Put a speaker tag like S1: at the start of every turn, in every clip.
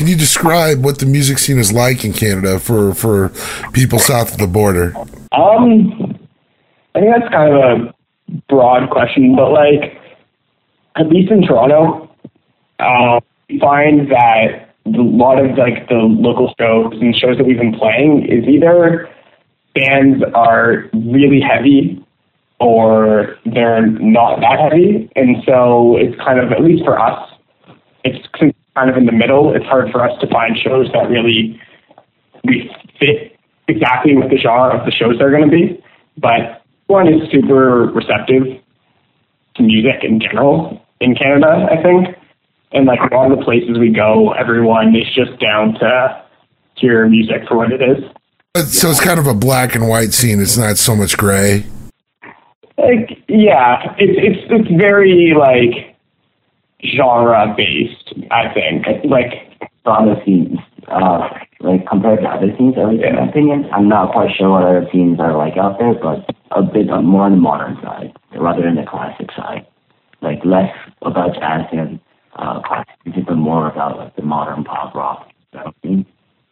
S1: can you describe what the music scene is like in Canada for people south of the border?
S2: I think that's kind of a broad question, but like at least in Toronto, we find that a lot of like the local shows and shows that we've been playing is either bands are really heavy or they're not that heavy, and so it's kind of, at least for us, it's kind of in the middle. It's hard for us to find shows that really we fit exactly with the genre of the shows they're going to be, but one is super receptive to music in general in Canada, I think. And like a lot of the places we go, everyone is just down to hear music for what it is.
S1: So it's kind of a black and white scene. It's not so much gray.
S2: Like, yeah, it's very like genre based, I think. Like
S3: other scenes, like compared to other scenes, at least in my opinion, I'm not quite sure what other scenes are like out there, but a bit more on the modern side rather than the classic side. Like less about jazz and classic music, but more about like the modern pop rock scene.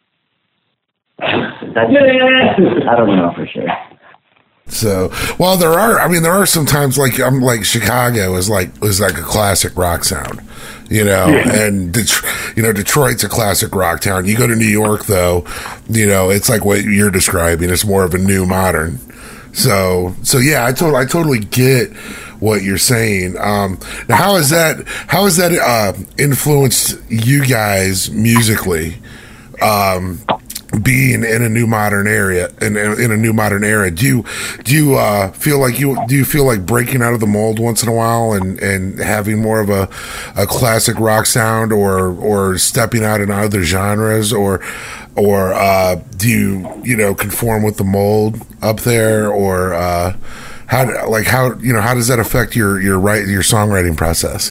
S3: I don't know for sure.
S1: So, well, there are some times like Chicago is like a classic rock sound, and Detroit's a classic rock town. You go to New York though, it's like what you're describing. It's more of a new modern. So yeah, I totally get what you're saying. Now, how has that influenced you guys musically? Being in a new modern area, in a new modern era, do you feel like breaking out of the mold once in a while and having more of a classic rock sound, or stepping out in other genres, or do you conform with the mold up there, or how does that affect your songwriting process?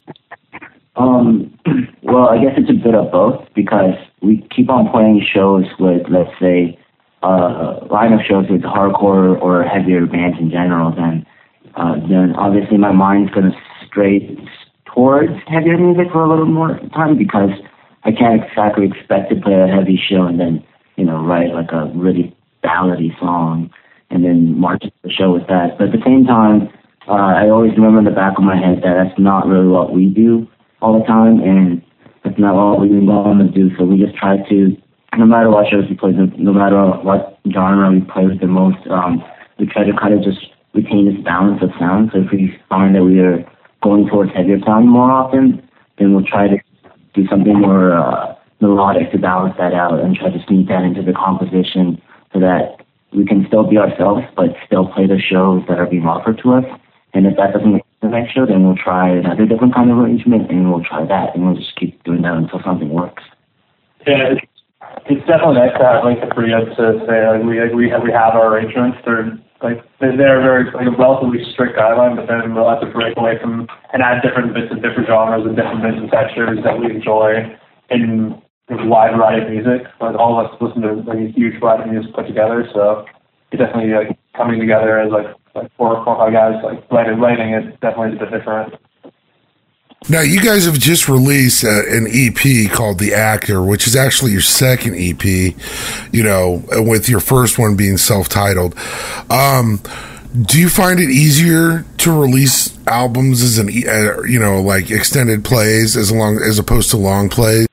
S3: Well, I guess it's a bit of both, because we keep on playing shows with, let's say, line of shows with hardcore or heavier bands in general, then obviously my mind's going to stray towards heavier music for a little more time, because I can't exactly expect to play a heavy show and then, write like a really ballady song and then march the show with that. But at the same time, I always remember in the back of my head that that's not really what we do all the time, and that's not what we want to do. So we just try to, no matter what shows we play, no matter what genre we play with the most, we try to kind of just retain this balance of sound. So if we find that we are going towards heavier sound more often, then we'll try to do something more melodic to balance that out and try to sneak that into the composition so that we can still be ourselves but still play the shows that are being offered to us. And if that doesn't make the next show, then we'll try another different kind of arrangement, and we'll try that, and we'll just keep doing that until something works.
S4: Yeah, it's definitely nice to have like the freedom to say we have our arrangements. They're very like a relatively strict guideline, but then we'll have to break away from and add different bits of different genres and different bits and textures that we enjoy in a wide variety of music. Like all of us listen to like a huge variety of music put together, so it's definitely like coming together as like 4 or 5 guys like writing it definitely is a bit different.
S1: Now, you guys have just released an EP called The Actor, which is actually your second EP, with your first one being self-titled. Do you find it easier to release albums as like extended plays as opposed to long plays?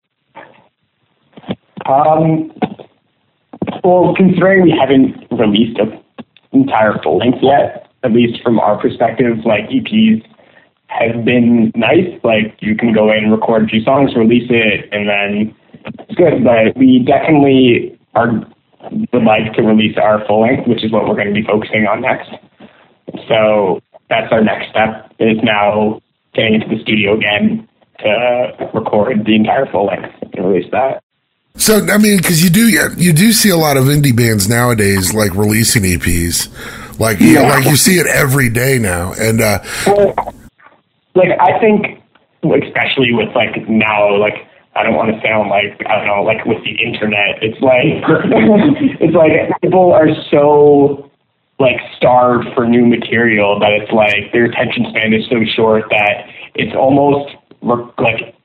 S2: Well, considering we haven't released an entire full length yet, at least from our perspective, like EPs have been nice. Like you can go in, record a few songs, release it, and then it's good. But we definitely would like to release our full length, which is what we're going to be focusing on next. So that's our next step, is now getting into the studio again to record the entire full length and release that.
S1: So, I mean, because you do see a lot of indie bands nowadays, like releasing EPs, like you see it every day now. And
S2: like I think, especially with like now, like I don't want to sound like I don't know, like with the internet, it's like it's like people are so like starved for new material that it's like their attention span is so short that it's almost like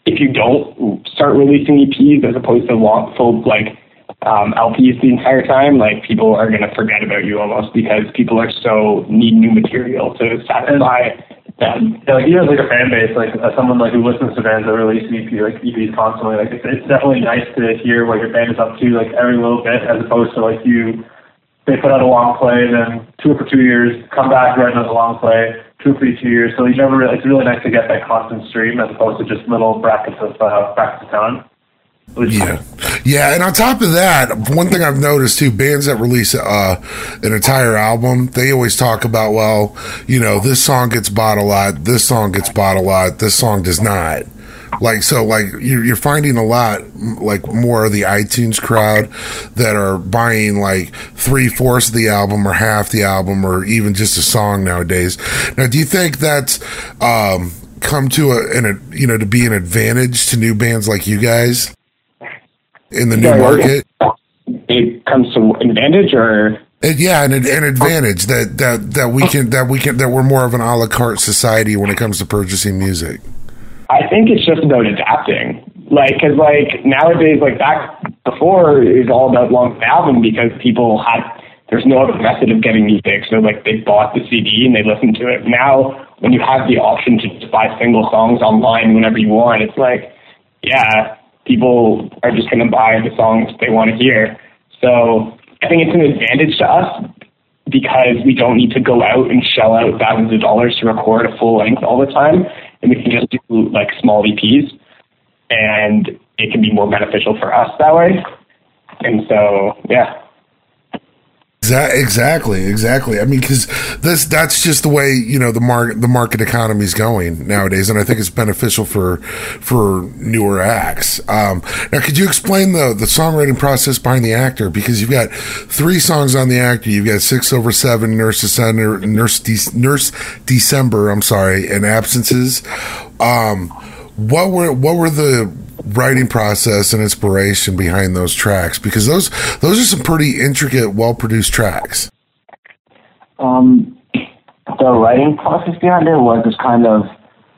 S2: if you don't start releasing EPs as opposed to full like LPs the entire time, like people are going to forget about you almost because people are need new material to satisfy them.
S4: Yeah, like you have like a fan base, like someone like who listens to bands that release EPs constantly. Like it's definitely nice to hear what your band is up to, like every little bit, as opposed to like they put out a long play, then tour for 2 years, come back, write another long play, tour for 2 years. So you never really, it's really nice to get that constant stream as opposed to just little brackets of time.
S1: Yeah, and on top of that, one thing I've noticed too, bands that release an entire album, they always talk about, well, you know, this song gets bought a lot, this song gets bought a lot, this song does not. Like, so, like, you're finding a lot, like, more of the iTunes crowd that are buying, like, 3/4 of the album or half the album or even just a song nowadays. Now, do you think that's come to to be an advantage to new bands like you guys in the new market?
S2: It comes to advantage, or
S1: an advantage that we're more of an a la carte society when it comes to purchasing music.
S2: I think it's just about adapting. Like, cause like nowadays, like back before, it was all about long album because there's no other method of getting music. So like they bought the CD and they listened to it. Now, when you have the option to just buy single songs online whenever you want, it's like, yeah, people are just going to buy the songs they want to hear. So I think it's an advantage to us because we don't need to go out and shell out thousands of dollars to record a full length all the time. And we can just do like small EPs, and it can be more beneficial for us that way. And so, yeah.
S1: Exactly. I mean, because that's just the way, you know, the market economy is going nowadays, and I think it's beneficial for newer acts. Now, could you explain the songwriting process behind The Actor? Because you've got 3 songs on The Actor, you've got 6/7, Nurse December, and Absences. What were the writing process and inspiration behind those tracks? Because those are some pretty intricate, well-produced tracks.
S3: The writing process behind it was just kind of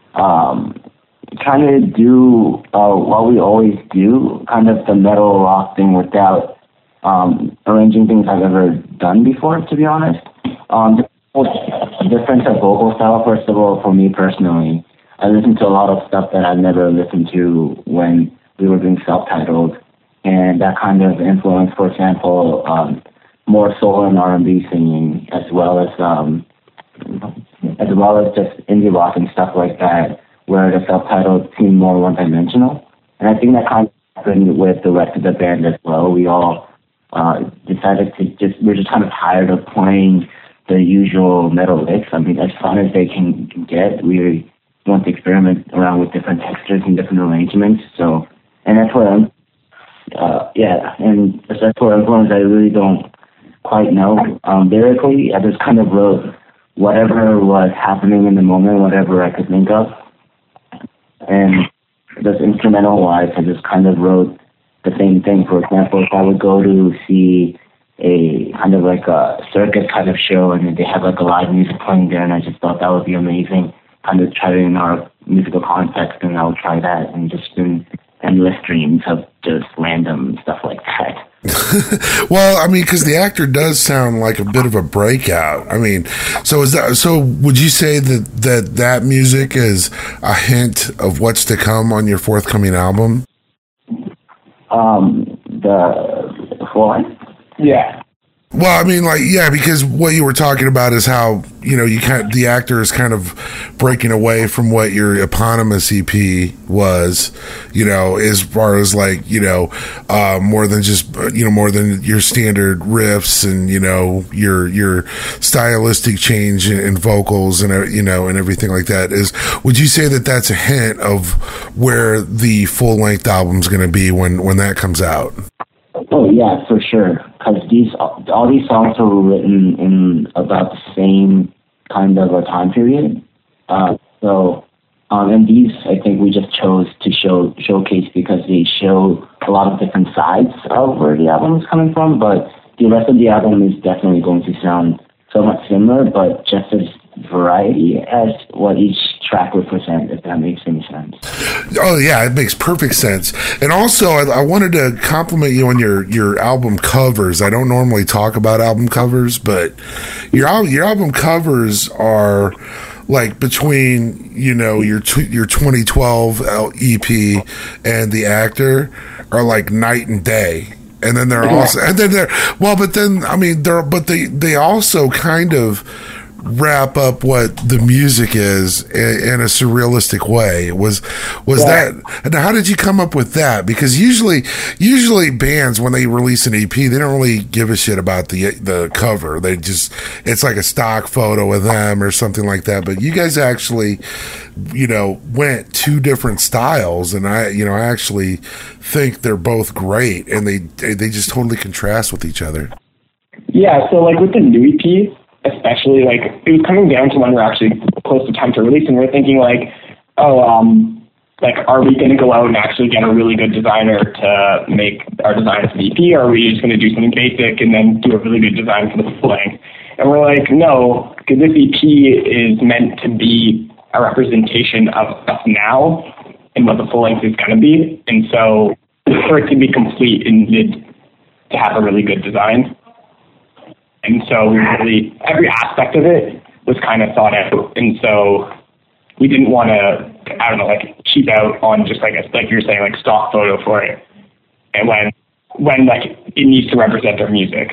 S3: do what we always do, kind of the metal rock thing without arranging things I've ever done before, to be honest. The difference of vocal style, first of all, for me personally, I listened to a lot of stuff that I'd never listened to when we were doing self-titled, and that kind of influenced, for example, more soul and R&B singing, as well as just indie rock and stuff like that, where the self-titled seemed more one-dimensional. And I think that kind of happened with the rest of the band as well. We all decided we're just kind of tired of playing the usual metal licks. I mean, as fun as they can get, we want to experiment around with different textures and different arrangements. So, and that's where that's where influence I really don't quite know. Lyrically, I just kind of wrote whatever was happening in the moment, whatever I could think of. And just instrumental-wise, I just kind of wrote the same thing. For example, if I would go to see a kind of like a circus kind of show and they have like a live music playing there, and I just thought that would be amazing. Kind of try it in our musical context, and I would try that, and just been endless streams of just random stuff like that.
S1: Well, I mean, because The Actor does sound like a bit of a breakout. I mean, so would you say that music is a hint of what's to come on your forthcoming album?
S3: The full length?
S2: Yeah.
S1: Well, I mean, like, yeah, because what you were talking about is how, you know, The Actor is kind of breaking away from what your eponymous EP was, you know, as far as like, you know, more than your standard riffs and, you know, your stylistic change in vocals and, you know, and everything like that. Would you say that that's a hint of where the full length album's going to be when that comes out?
S3: Oh yeah, for sure. Because all these songs were written in about the same kind of a time period. And these I think we just chose to showcase because they show a lot of different sides of where the album is coming from. But the rest of the album is definitely going to sound somewhat similar, but just as variety as what each track would present, if that makes any sense.
S1: Oh yeah, it makes perfect sense. And also, I wanted to compliment you on your album covers. I don't normally talk about album covers, but your album covers are like between, you know, your 2012 EP and The Actor are like night and day. And then they're also, and then they're, well, but then, I mean, they also kind of wrap up what the music is in a surrealistic way. Was that, and how did you come up with that? Because usually bands, when they release an EP, they don't really give a shit about the cover. They just, it's like a stock photo of them or something like that. But you guys actually, you know, went two different styles, and I actually think they're both great, and they just totally contrast with each other.
S2: Yeah, so like with the new EP, especially, like, it was coming down to when we're actually close to time to release, and we're thinking like, like, are we going to go out and actually get a really good designer to make our design for the EP, or are we just going to do something basic and then do a really good design for the full length? And we're like, no, because this EP is meant to be a representation of us now and what the full length is going to be, and so for it to be complete, it needed to have a really good design. And so every aspect of it was kind of thought out. And so we didn't want to, I don't know, like cheap out on just like you're saying, like stock photo for it. And when like it needs to represent their music.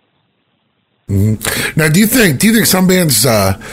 S1: Mm-hmm. Now, do you think some bands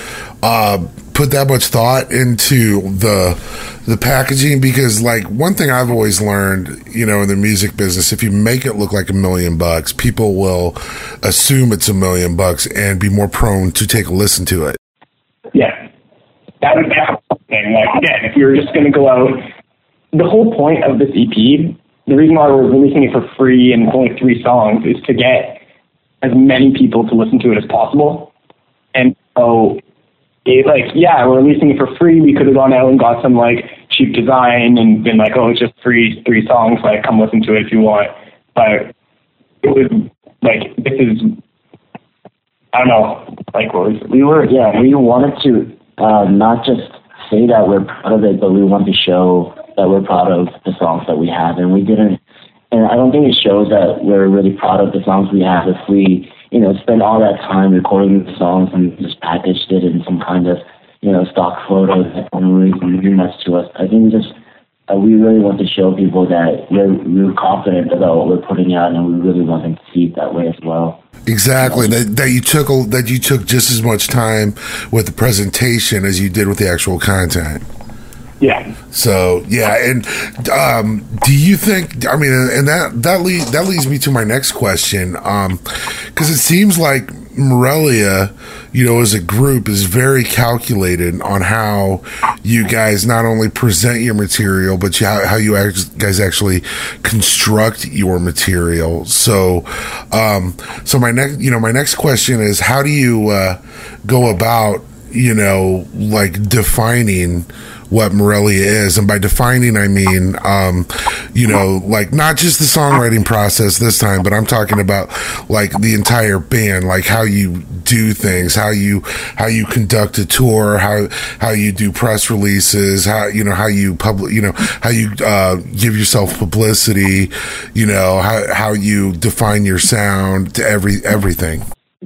S1: put that much thought into the packaging? Because like one thing I've always learned, you know, in the music business, if you make it look like $1 million, people will assume it's $1 million and be more prone to take a listen to it.
S2: Yeah, that's the thing. Like again, if you're just going to go out, the whole point of this EP, the reason why we're releasing it for free and only 3 songs, is to get as many people to listen to it as possible. And so, we're releasing it for free. We could have gone out and got some like cheap design and been like, oh, it's just three songs. Like, come listen to it if you want. But it was like, this is, I don't know, like
S3: we wanted to not just say that we're proud of it, but we want to show that we're proud of the songs that we have, and we didn't. And I don't think it shows that we're really proud of the songs we have if we, you know, spend all that time recording the songs and just packaged it in some kind of, you know, stock photos that don't really mean much to us. I think we really want to show people that we're confident about what we're putting out, and we really want them to see it that way as well.
S1: Exactly. That you took just as much time with the presentation as you did with the actual content.
S2: Yeah.
S1: So yeah, and do you think? I mean, and that leads me to my next question, because it seems like Morelia, you know, as a group, is very calculated on how you guys not only present your material, but how you guys actually construct your material. So, my next question is, how do you go about, you know, like defining what Morelia is? And by defining, I mean, you know, like not just the songwriting process this time, but I'm talking about like the entire band, like how you do things, how you conduct a tour, how you do press releases, how you give yourself publicity, you know, how you define your sound to everything.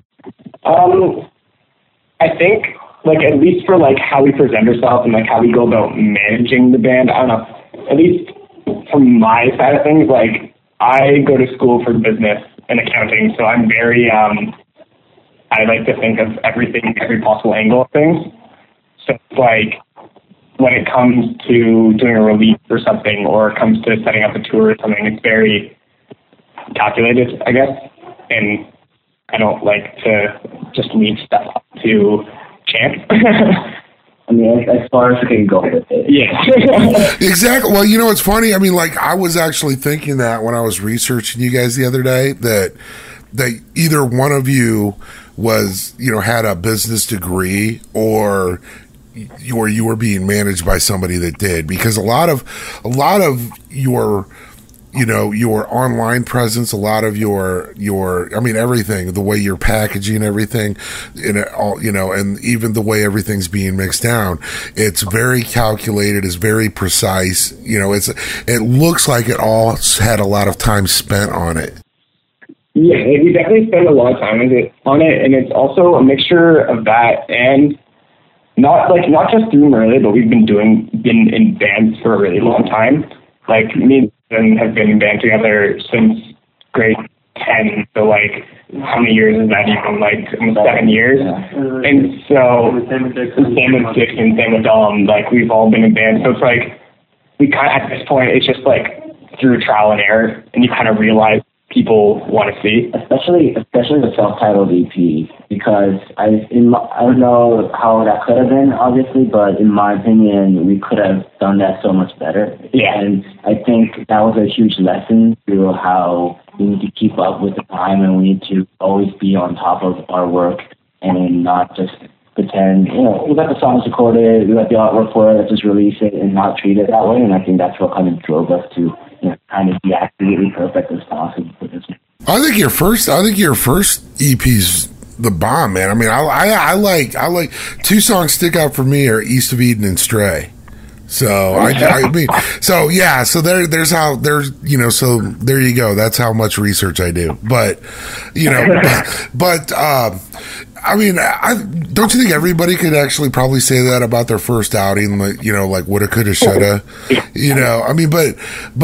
S2: I think, like, at least for, like, how we present ourselves and, like, how we go about managing the band, I don't know, at least from my side of things, like, I go to school for business and accounting, so I'm very, I like to think of everything, every possible angle of things. So, like, when it comes to doing a release or something, or it comes to setting up a tour or something, it's very calculated, I guess, and I don't like to just leave stuff up to chance.
S3: I mean, as far as I can go with it.
S2: Yeah.
S1: Exactly. Well, you know, it's funny. I mean, like, I was actually thinking that when I was researching you guys the other day, that either one of you was, you know, had a business degree, or you were being managed by somebody that did, because a lot of your your online presence, a lot of your, I mean, everything, the way you're packaging everything, and even the way everything's being mixed down, it's very calculated, it's very precise. It looks like it all had a lot of time spent on it.
S2: Yeah, we definitely spend a lot of time on it, and it's also a mixture of that and not just through Merle, but we've been in bands for a really long time. Like me and have been in band together since grade 10. So like, how many years is that even? Like almost 7 years. Yeah. And so same with Dixon, same with Dom. Like we've all been in band. So it's like we kind of, at this point, it's just like through trial and error, and you kind of realize people want to see,
S3: especially the self-titled EP, because I don't know how that could have been, obviously, but in my opinion, we could have done that so much better.
S2: Yeah.
S3: And I think that was a huge lesson through how we need to keep up with the time, and we need to always be on top of our work and not just pretend, we got the songs recorded, we got the artwork for it, let's just release it and not treat it that way. And I think that's what kind of drove us to kind of be absolutely perfect as possible for this.
S1: I think your first EP's the bomb, man. I mean, I like two songs stick out for me are East of Eden and Stray. So I mean, so yeah, so there's so there you go. That's how much research I do. But I mean, don't you think everybody could actually probably say that about their first outing? Like, like woulda, coulda, shoulda. I mean, but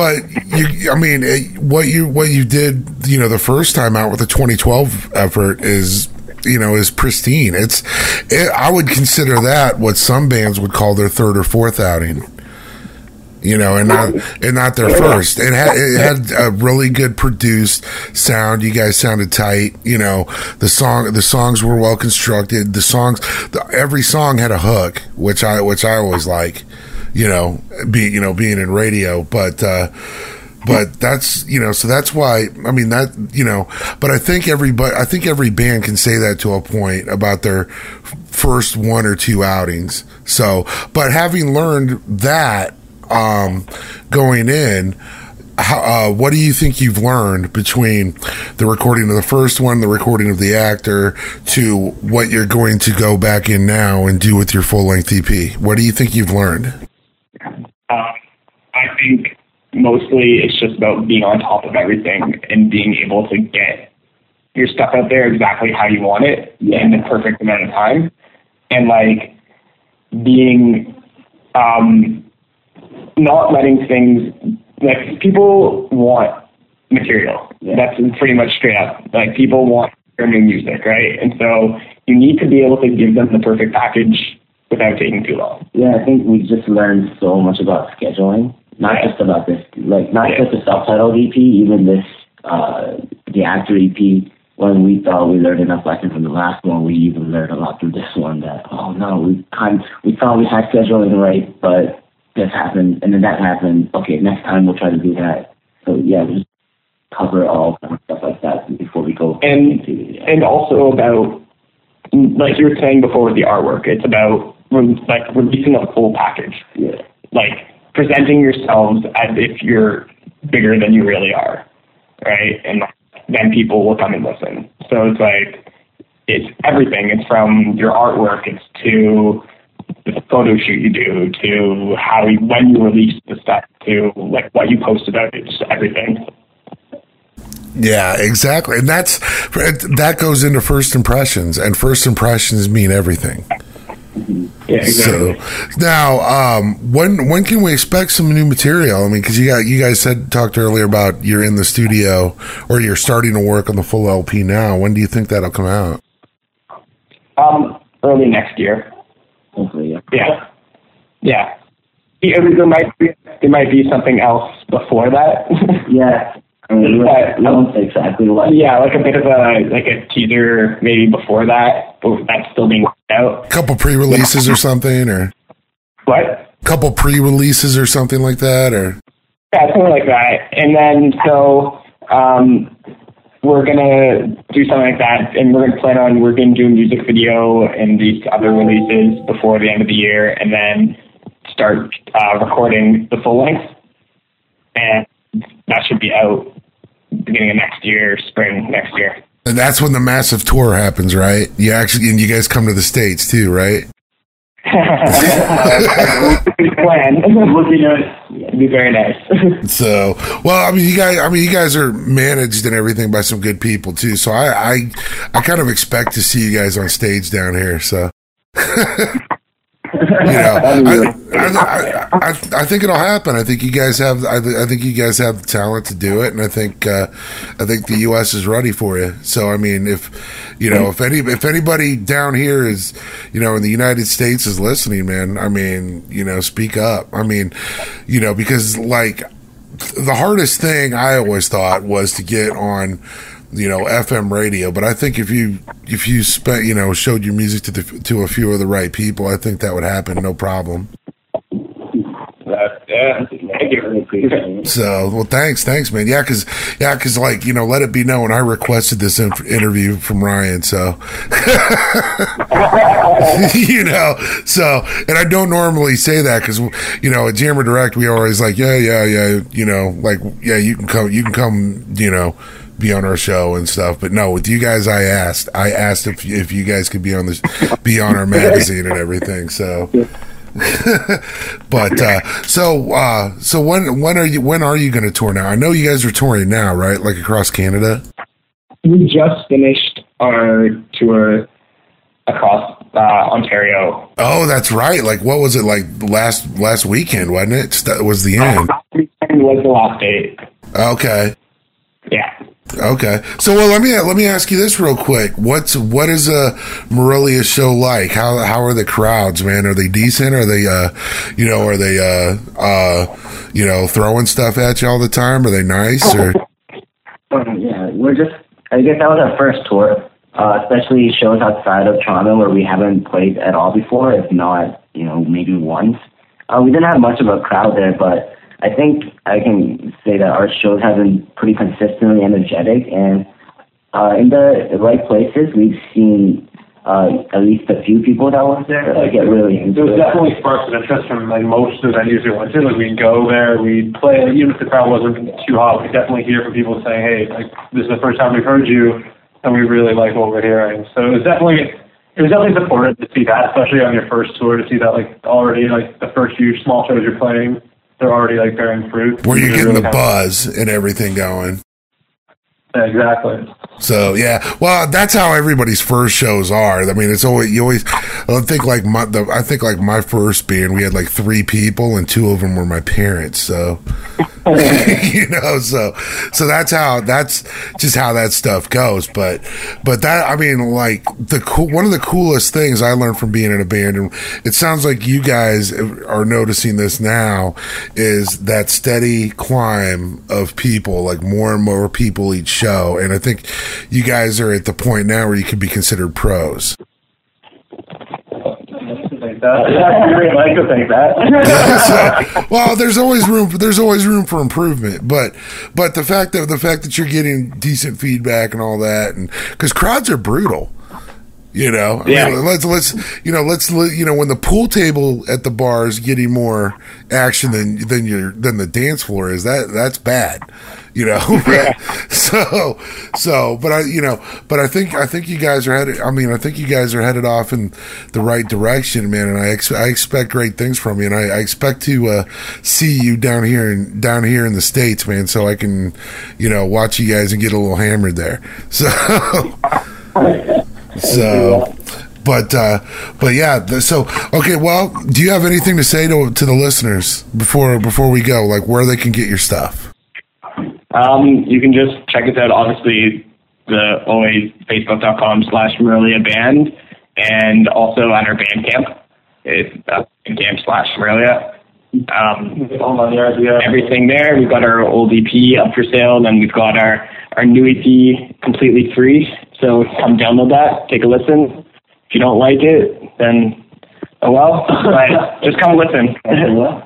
S1: what you did, the first time out with the 2012 effort is pristine. I would consider that what some bands would call their third or fourth outing. And not their first. It had a really good produced sound. You guys sounded tight. The songs were well constructed. Every song had a hook, which I always like. Being in radio, but that's so that's why I mean that but I think every band can say that to a point about their first one or two outings. So, but having learned that. Going in, what do you think you've learned between the recording of the first one, the recording of the Actor, to what you're going to go back in now and do with your full-length EP? What do you think you've learned?
S2: I think mostly it's just about being on top of everything and being able to get your stuff out there exactly how you want it in the perfect amount of time, and like being not letting things, like, people want material. Yeah. That's pretty much straight up. Like, people want their new music, right? And so you need to be able to give them the perfect package without taking too long.
S3: Yeah, I think we just learned so much about scheduling, not just about this, like, not just the self-titled EP, even this, the Actor EP. When we thought we learned enough lessons from the last one, we even learned a lot through this one that, oh no, we thought we had scheduling right, but this happened, and then that happened. Okay, next time we'll try to do that. So yeah, we just cover all kind of stuff like that before we go.
S2: And also about, like you were saying before with the artwork, it's about like releasing a full package.
S3: Yeah.
S2: Like presenting yourselves as if you're bigger than you really are, right? And then people will come and listen. So it's like, it's everything. It's from your artwork, it's to the photo shoot you do, to when you release the stuff, to like what you post about it, just everything.
S1: Yeah, exactly. And that goes into first impressions, and first impressions mean everything.
S2: Yeah, exactly.
S1: So now, when can we expect some new material? I mean, because you guys talked earlier about you're in the studio or you're starting to work on the full LP now. When do you think that'll come out?
S2: Early next year.
S3: Hopefully,
S2: yeah. Yeah. There might be something else before that.
S3: Yeah. I mean, we don't say exactly what.
S2: Yeah, like a bit of a teaser maybe before that, but that's still being worked out.
S1: A couple pre-releases or something, or
S2: what?
S1: A couple pre-releases or something like that, or
S2: yeah, something like that. And then so we're gonna do something like that, and we're gonna do a music video and these other releases before the end of the year, and then start recording the full length. And that should be out beginning of next year, spring next year.
S1: And that's when the massive tour happens, right? You actually, and you guys come to the States too, right?
S2: Plan. It'd be very nice.
S1: So, well, I mean, you guys are managed and everything by some good people too. So I kind of expect to see you guys on stage down here. So, I think it'll happen. I think you guys have. I think you guys have the talent to do it, and I think the U.S. is ready for you. So, I mean, if anybody down here is, in the United States is listening, man, I mean, speak up. I mean, because like the hardest thing I always thought was to get on, FM radio. But I think if you showed your music to a few of the right people, I think that would happen, no problem. So, well, thanks, man. Yeah, because like, let it be known, I requested this interview from Ryan. So, so, and I don't normally say that because, at Jammer Direct, we always like, yeah, you can come, be on our show and stuff. But no, with you guys, I asked if you guys could be on our magazine and everything. So, but so when are you going to tour now? I know you guys are touring now, right? Like across Canada.
S2: We just finished our tour across Ontario.
S1: Oh, that's right. Like, what was it like last weekend? Wasn't it? That was the end.
S2: Last weekend was the last date.
S1: Okay.
S2: Yeah.
S1: Okay. So, well, let me ask you this real quick. What is a Morelia show like? How are the crowds, man? Are they decent? Are they throwing stuff at you all the time? Are they nice or?
S3: Yeah, I guess that was our first tour, especially shows outside of Toronto where we haven't played at all before, if not, maybe once. We didn't have much of a crowd there, but I think I can say that our shows have been pretty consistently energetic, and in the right places, we've seen at least a few people that was there get really into it.
S4: There was definitely sparks of interest from like most of the venues we went to. Like we'd go there, we'd play, even if the crowd wasn't too hot, we'd definitely hear from people saying, "Hey, like this is the first time we've heard you, and we really like what we're hearing." So it was definitely supportive to see that, especially on your first tour, to see that like already like the first few small shows you're playing, they're already like bearing fruit.
S1: Where you're getting really the buzz and everything going.
S4: Yeah, exactly.
S1: So yeah, well, that's how everybody's first shows are. I mean, I think like my first band, we had like 3 people, and 2 of them were my parents. So so that's just how that stuff goes. But that, I mean, like one of the coolest things I learned from being in a band, and it sounds like you guys are noticing this now, is that steady climb of people, like more and more people each show. And I think you guys are at the point now where you can be considered pros.
S4: I'd like to think that.
S1: Well, there's always room for improvement, but the fact that you're getting decent feedback and all that, and because crowds are brutal. Yeah. I mean, let's when the pool table at the bar is getting more action than the dance floor is, that's bad. Yeah. But I think you guys are headed. I mean, I think you guys are headed off in the right direction, man. And I expect great things from you, and I expect to see you down here in the States, man. So I can, watch you guys and get a little hammered there. But yeah. So okay. Well, do you have anything to say to the listeners before we go? Like where they can get your stuff?
S2: You can just check us out, obviously, always facebook.com/Morelia Band, and also at our Bandcamp. It's Bandcamp/Morelia. Everything there. We've got our old EP up for sale, then we've got our new EP completely free. So come download that, take a listen. If you don't like it, then oh well. But just come listen.